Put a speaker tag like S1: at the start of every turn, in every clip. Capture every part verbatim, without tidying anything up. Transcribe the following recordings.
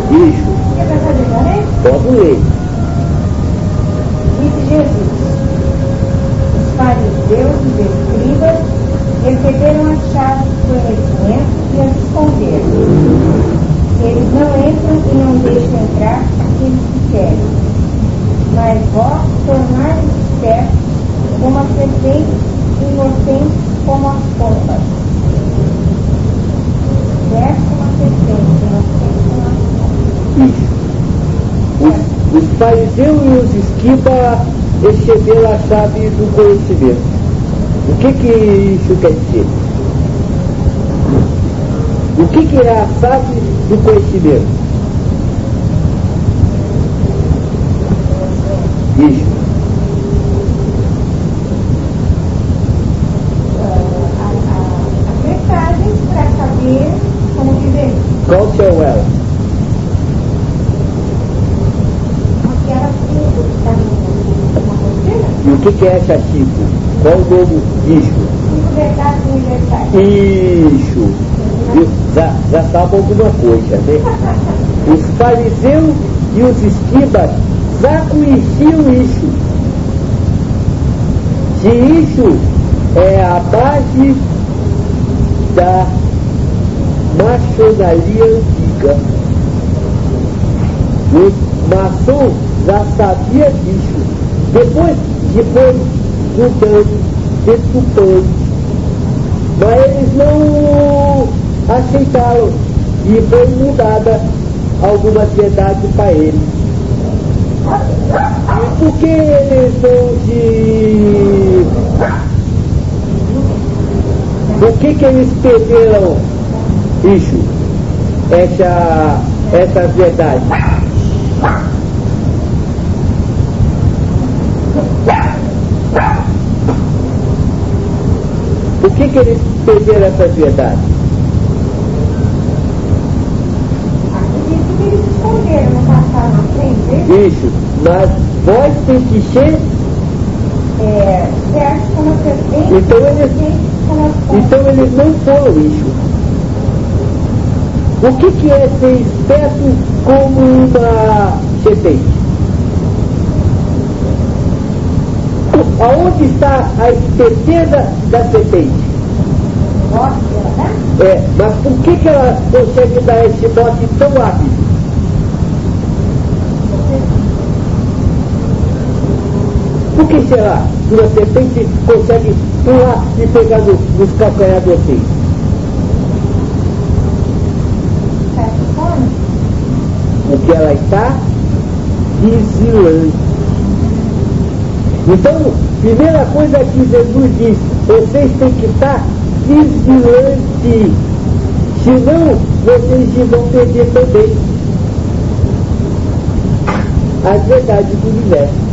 S1: Isso.
S2: Quer passar de ler?
S1: Pode ler.
S2: Disse Jesus: os fariseus e os escribas receberam a chave do conhecimento e as esconderam. Eles não entram e não deixam entrar aqueles que querem. Mas vós tornai-vos espertos como as serpentes e inocentes como as pombas. Espertos como as serpentes, inocentes como as pombas.
S1: Isso. Os, os fariseus e os escribas receberam a chave do conhecimento. O que que isso quer dizer? O que que é a chave do conhecimento? Isso.
S2: A, a, a mensagem para saber como viver.
S1: Qual são elas?
S2: Aquela cinco que está na rotina.
S1: E o que que é essa cinco? Qual o nome disso?
S2: Cinco verdades universais.
S1: Isso. Já, já sabe alguma coisa, né? Os fariseus e os escribas já conheciam isso. Se isso é a base da maçonaria antiga. Os maçons já sabiam disso. Depois, depois mudando, desculpando. Mas eles não aceitaram e foi mudada alguma verdade para eles. E por que eles não se... Por que que eles perderam isso? Essa, essa verdade? Por que que eles perderam essa verdade?
S2: Acredito que eles esconderam, não passaram na frente.
S1: Isso, mas vós tem que ser.
S2: É, certo como as serpentes,
S1: Então eles,
S2: inocentes como as pombas.
S1: então eles não foram isso. O que que é ser esperto como uma serpente? Aonde está a esperteza da serpente?
S2: Nossa, né?
S1: É, mas por que que ela consegue dar esse bote tão rápido? Por que será que uma serpente consegue pular e pegar no, nos calcanhares de vocês?
S2: Certo como?
S1: Porque ela está vigilante. Então, primeira coisa que Jesus diz, vocês têm que estar vigilantes, senão vocês vão perder também as verdades do universo,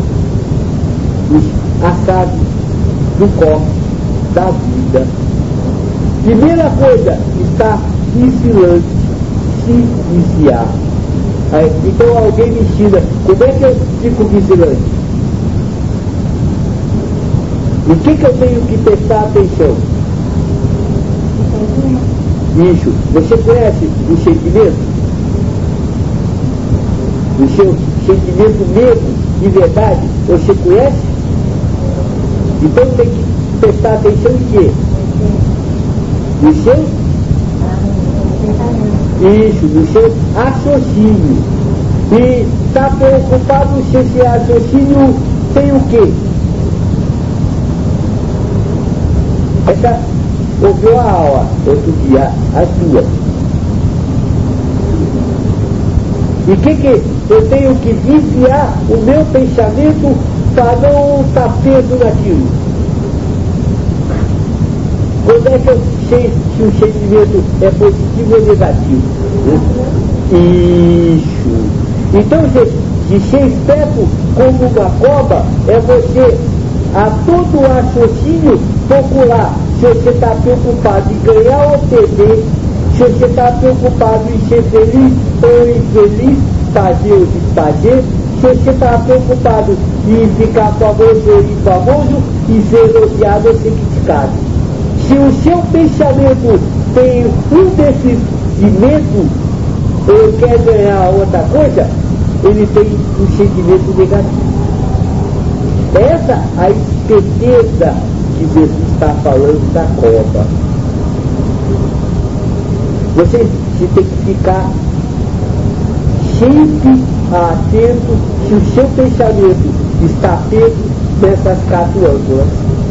S1: a chave do corpo, da vida. Primeira coisa, estar vigilante, se vigiar. Aí, então alguém me ensina, como é que eu fico vigilante? O que que eu tenho que prestar atenção? Isso. Você conhece o sentimento? O seu sentimento mesmo, de verdade, você conhece? Então tem que prestar atenção em quê? No seu? Isso, no seu raciocínio. E está preocupado se esse raciocínio tem o quê? Essa ouviu a aula outro dia, as duas. E o que que eu tenho que desviar o meu pensamento para não estar preso naquilo? Quando é que eu sei se o sentimento é positivo ou negativo? Isso. Então, de ser esperto como uma cobra é você, a todo raciocínio, procurar se você está preocupado em ganhar ou perder, se você está preocupado em ser feliz ou infeliz, fazer ou desfazer, se você está preocupado em ficar famoso ou infamoso, e ser elogiado ou ser criticado. Se o seu pensamento tem um desses de medo, ou quer ganhar outra coisa, ele tem um sentimento negativo. Essa a esperteza que Jesus está falando da cova. Você, você tem que ficar sempre atento se o seu pensamento está preso nessas quatro ângulas.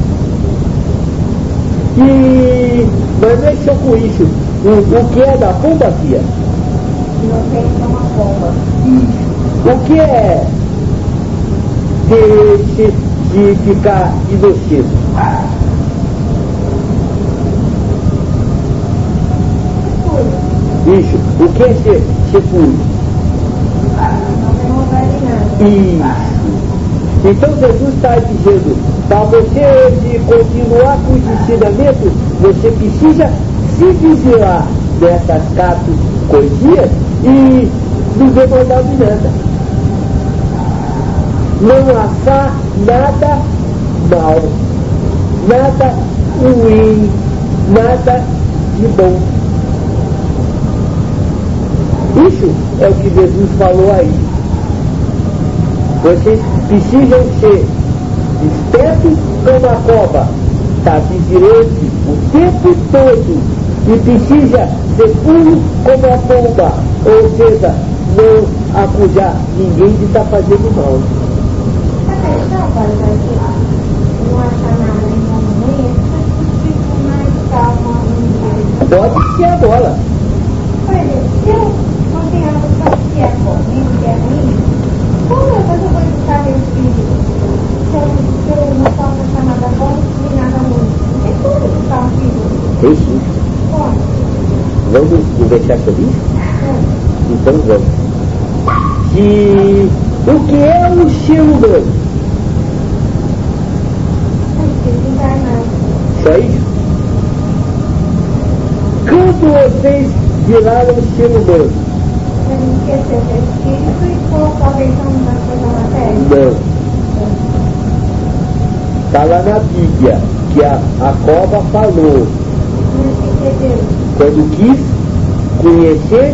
S1: E mas não é só com isso. O, o que é da pomba, Fia?
S2: Não tem uma pomba.
S1: O que é de, de, de ficar inocente? Isso. O que é ser, ser puro?
S2: Não tem vontade de nada.
S1: Isso. Então Jesus está dizendo, para você continuar com esse ensinamento, você precisa se vigiar dessas quatro coisinhas e não demandar de nada. Não achar nada mal, nada ruim, nada de bom. Isso é o que Jesus falou aí. Vocês precisam ser espertos como a cobra, está vigilante o tempo todo, e precisa ser puro como a pomba, ou seja, não acusar ninguém de estar fazendo mal.
S2: A questão, Padre, é que não achar nada em momento, fico mais calma no dia.
S1: Pode ser a bola.
S2: Por exemplo, se eu não tenho algo que é bom, nem que é ruim, como eu vou educar meu filho? Se eu, se eu não posso achar nada bom nem nada ruim, não tem como educar um filho?
S1: Tem sim.
S2: Como?
S1: Vamos conversar sobre isso?
S2: É.
S1: Então vamos. E o que é o ser humano? Só isso? Quando vocês viraram o ser humano?
S2: Para não esquecer o espírito e colocar a versão das coisas na matéria?
S1: Não. Está lá na Bíblia que a, a cobra falou.
S2: Não entendeu?
S1: Quando quis conhecer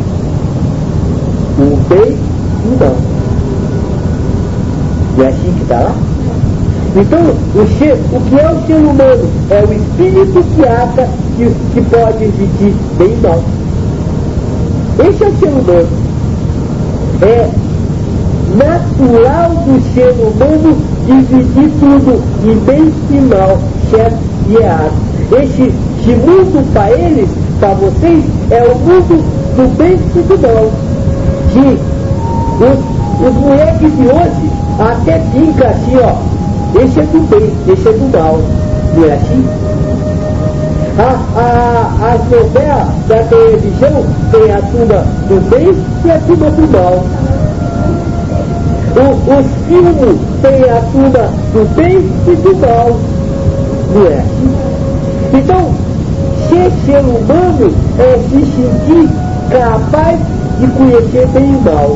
S1: o bem e o mal. Não é assim que está lá? Então, o, ser, o que é o ser humano? É o espírito que acha que, que pode existir bem e mal. Esse é o ser humano. É natural do ser humano dividir tudo em bem e mal, certo e errado. Esse, esse mundo para eles, para vocês, é o mundo do bem e do mal. Que os, os moleques de hoje até brinca assim, ó. Esse é do bem, esse é do mal. Não é assim? A, a, as novelas da televisão tem a turma do bem e a turma do mal. O, os filmes tem a turma do bem e do mal. Não é assim? Então, ser ser humano é se sentir capaz de conhecer bem e mal.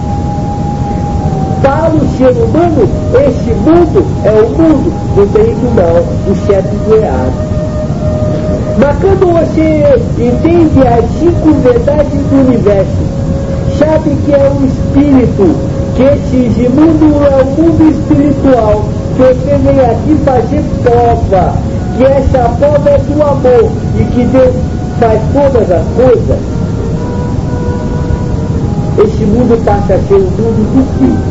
S1: Para o ser humano, esse mundo é o mundo do bem e do mal, do certo e do errado. Mas quando você entende as cinco verdades do universo, sabe que é um espírito, que esse mundo é o mundo espiritual, que você vem aqui fazer prova, que essa prova é do amor e que Deus faz todas as coisas, esse mundo passa a ser o mundo do Filho.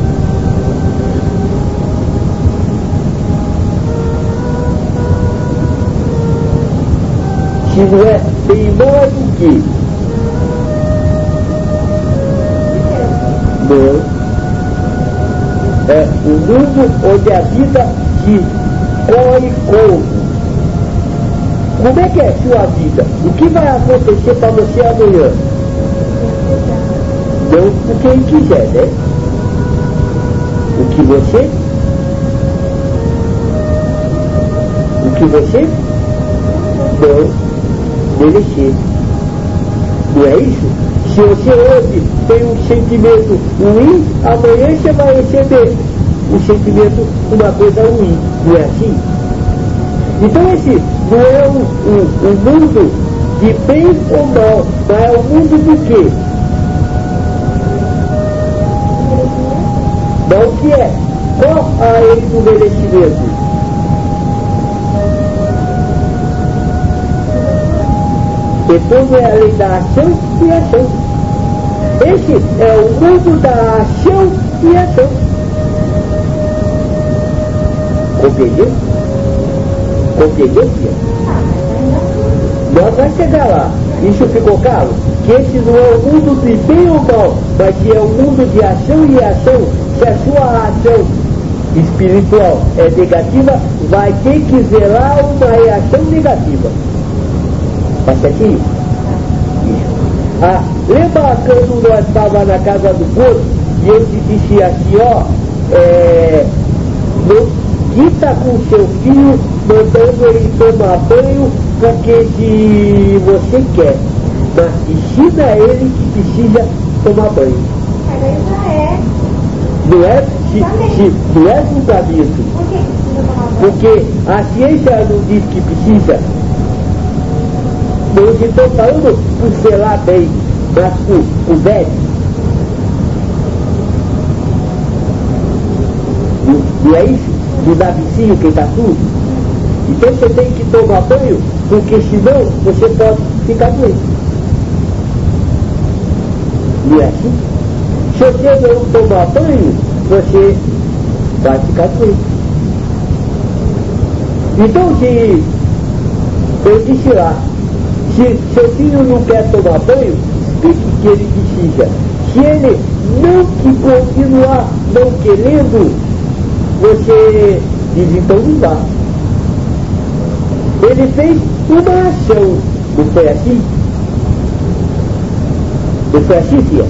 S1: Que não é bem mais do que não é o mundo onde a vida se corre como. Como é que é a sua vida? O que vai acontecer para você amanhã? Não o que ele quiser, né? O que você o que você não merecer. Não é isso? Se você hoje tem um sentimento ruim, amanhã você vai receber um sentimento, uma coisa ruim. Não é assim? Então esse não é o, o, o mundo de bem ou mal, mas é o mundo do quê? Mas o que é? Qual a ele do merecimento? Depois é a lei da ação e ação. Esse é o mundo da ação e ação. Compreendeu? Compreendeu, filha? Nós vamos chegar lá. Isso ficou claro? Que esse não é o mundo de bem ou mal, mas que é o mundo de ação e ação. Se a sua ação espiritual é negativa, vai ter que zelar uma reação negativa. Tá certinho? Isso. Ah, lembra quando nós estávamos na casa do Gordo e eu te disse assim, ó, é, não quita com seu filho, mandando ele tomar banho, porque se você quer, mas ensina ele que precisa tomar banho.
S2: Mas já é.
S1: Não é, se, se, não é julgamento.
S2: Por que precisa tomar banho?
S1: Porque a ciência não diz que precisa. Não estou falando por zelar bem, mas por, por velho. Não é isso? Do Davicinho que está tudo? Então você tem que tomar banho, porque senão você pode ficar doente. Não é assim? Se você não tomar banho, você vai ficar doente. Então, se eu disse lá, se seu filho não quer tomar banho, explique que ele precisa. Se ele não que continuar não querendo, você diz, então não dá. Ele fez uma ação, não foi assim? Não foi assim, filha?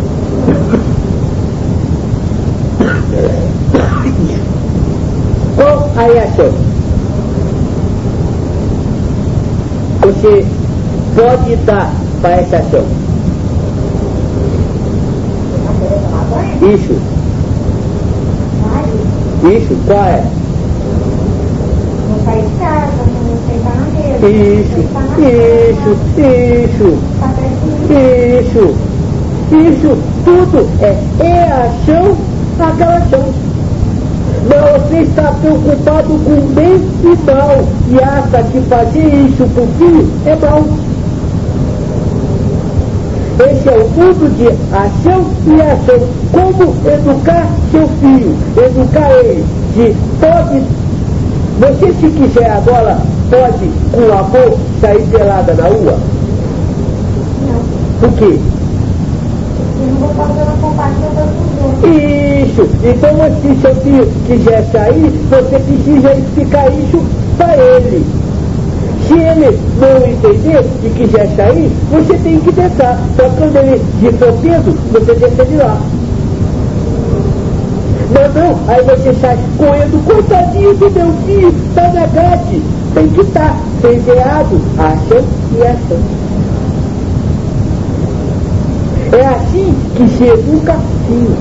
S1: Qual a reação? Você pode dar para essa ação? Isso. Isso, qual é?
S2: Não sai de casa, não sentar na mesa.
S1: Isso, isso, isso, isso, isso, tudo é, é ação, aquela ação. Mas você está preocupado com bem e mal e acha que fazer isso por filho é mal. Esse é o mundo de ação e ação. Como educar seu filho? Educar ele de pode. Você se quiser agora pode com amor sair pelada na rua?
S2: Não.
S1: Por quê?
S2: Eu não vou fazer uma comparação com os outros.
S1: Isso! Então se seu filho quiser sair, você precisa explicar isso para ele. Se ele não entender e quiser sair, você tem que deixar. Só quando ele de for peso, você deixa de lá. Mas não, aí você sai correndo, coitadinho do meu filho, está na grade. Tem que estar, fez errado, ação e ação. É assim que se educa filho.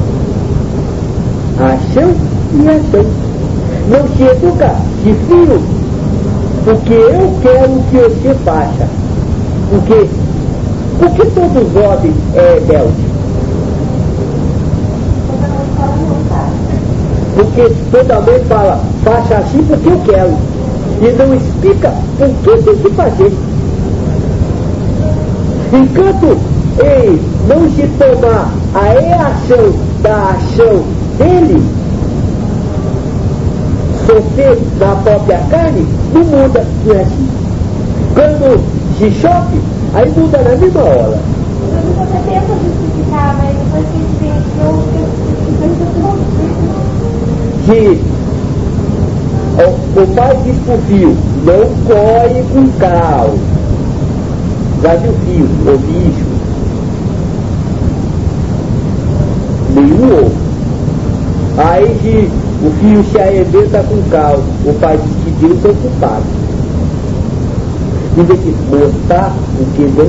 S1: Ação e ação. Não se educa de filho porque eu quero que você faça. Porque, porque todo jovem é rebelde. Porque toda mãe fala, faça assim porque eu quero. E não explica por que tem que fazer. Enquanto ele não se tomar a reação da ação dele, sofrer na própria carne, não muda, não é assim. Quando se choque, aí muda na mesma hora.
S2: Você tenta justificar, mas depois que pensou,
S1: Que o, o pai diz pro filho, não corre com carro. Já viu o filho ouvir isso? Nenhum ouve. Aí que o filho se arrebenta com o carro, o pai diz que Deus é o culpado. Diz que mostrar o que não.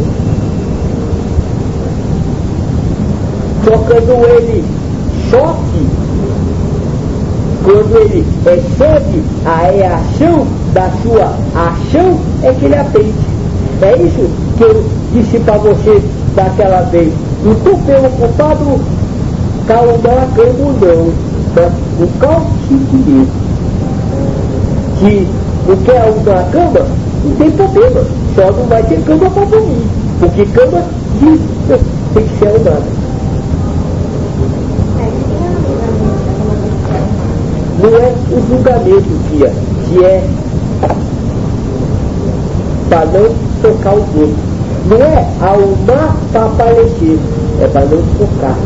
S1: Só quando ele choque, quando ele recebe a reação da sua ação, é que ele aprende. É isso que eu disse para você daquela vez. Não estou preocupado com o Maracamo, não. Mas o calcite mesmo. Se não quer uma cama, não tem problema. Só não vai ter cama para dormir. Porque cama diz, tem que ser arrumada. Não é o julgamento, tia, que é para não tocar os outros. Não é arrumar para aparecer, é para não tocar.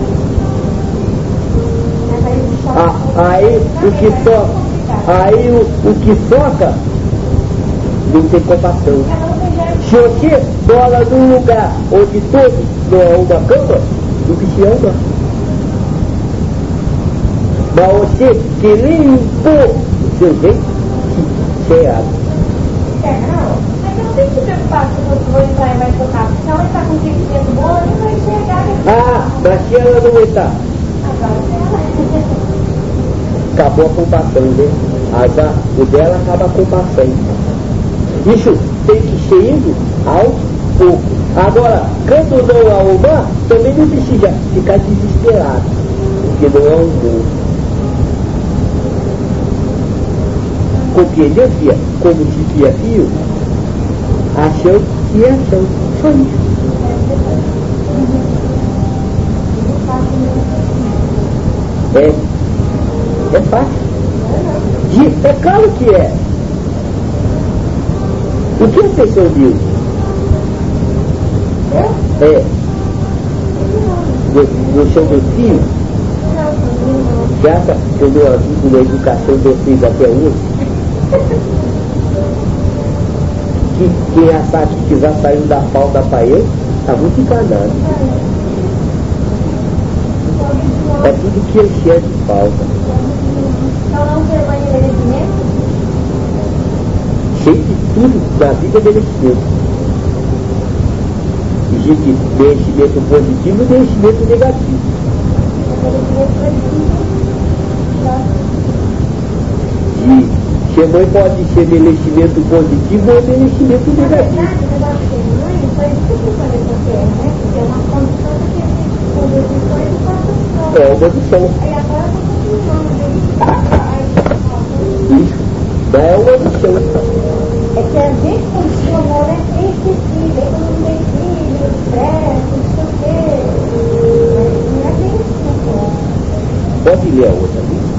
S1: Ah, aí o que toca, aí o, o que toca não tem compassão. Se você mora num lugar onde todos não arrumam cama, não precisa arrumar. Mas você querer impor o seu jeito, isso é errado.
S2: É, não. Mas eu não tenho que se preocupar se eu vou entrar e vai tocar. Porque se ela está com sentimento bom, ela não vai enxergar.
S1: Ah, mas se ela não entrar,
S2: Agora ela.
S1: acabou a compaixão, né? Azar, o dela acaba a compaixão. Isso tem que ser indo aos poucos. Agora, quando não arrumar, também não precisa ficar desesperado, porque não é um bom. Compreendeu, filha? Como dizia Pio, ação e ação. Só isso. É, é fácil. De, é claro que é. O que a pessoa viu? É. No, no chão do fio? Já acha que eu não ajudo na educação de vocês até hoje? Que quem achar que quiser sair da falda para ele, está muito enganado. É tudo que encher de falta.
S2: Então não ser mãe de merecimento?
S1: Cheio de tudo na vida é merecimento. Existe merecimento positivo e merecimento negativo. E ser mãe pode ser merecimento positivo ou merecimento negativo. É uma opção. Isso. Não é uma opção.
S2: É que a gente, quando se namora, é esquecido. Aí quando não tem filho, estresse, não sei o quê. Não é bem isso, não.
S1: Pode ler a outra, viu?